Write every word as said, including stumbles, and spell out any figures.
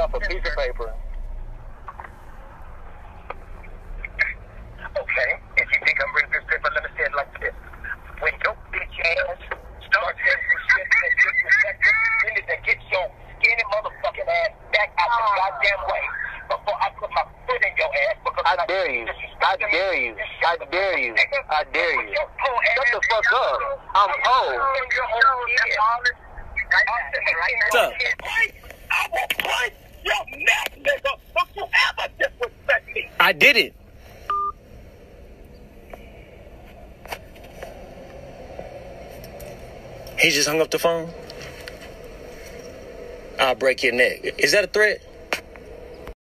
off a piece of paper. Okay, if you think I'm reading this paper, let me say it like this. When your bitch ass starts getting some shit that's disrespectful, you need to get your skinny motherfucking ass back out the goddamn way before I put my foot in your ass. Because I dare you. I dare you. I dare you. I dare you. Shut the fuck up. I'm old. What's up? I will punch your neck, nigga. Don't you ever disrespect me. I didn't. He just hung up the phone. I'll break your neck. Is that a threat?